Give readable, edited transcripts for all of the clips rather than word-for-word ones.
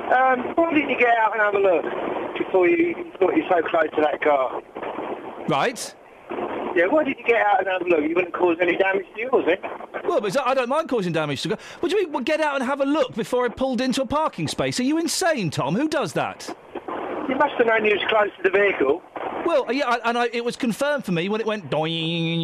Why didn't you get out and have a look before you thought you were so close to that car? Right. Yeah, why did you get out and have a look? You wouldn't cause any damage to yours, eh? Well, but I don't mind causing damage to the car. What do you mean, well, get out and have a look before I pulled into a parking space? Are you insane, Tom? Who does that? You must have known you was close to the vehicle. Well, yeah, it was confirmed for me when it went doing.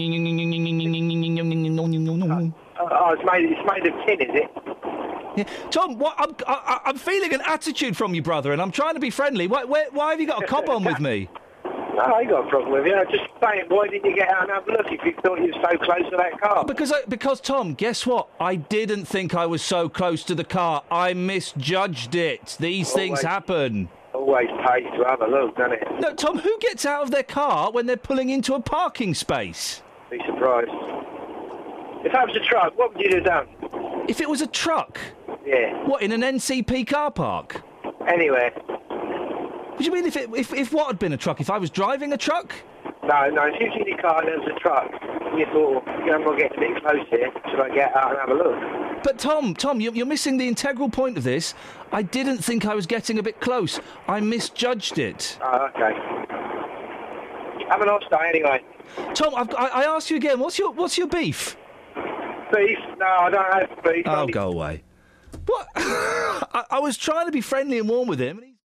Oh, it's made of tin, is it? Yeah. Tom, I'm feeling an attitude from you, brother, and I'm trying to be friendly. Why have you got a cop on with me? No, I ain't got a problem with you. I'm just saying, why didn't you get out and have a look if you thought you were so close to that car? Because Tom, guess what? I didn't think I was so close to the car. I misjudged it. These things happen. Always pays to have a look, doesn't it? No, Tom, who gets out of their car when they're pulling into a parking space? Be surprised. If that was a truck, what would you have done? If it was a truck? Yeah. What, in an NCP car park? Anywhere. What do you mean if what had been a truck? If I was driving a truck? No, if you see your car and there was a truck, and you thought, I'm not getting a bit close here, should I get out and have a look? But Tom, you're missing the integral point of this. I didn't think I was getting a bit close. I misjudged it. Oh, okay. Have a nice day anyway. Tom, I asked you again, what's your beef? Beef? No, I don't have beef. Oh, go away. What? I was trying to be friendly and warm with him. And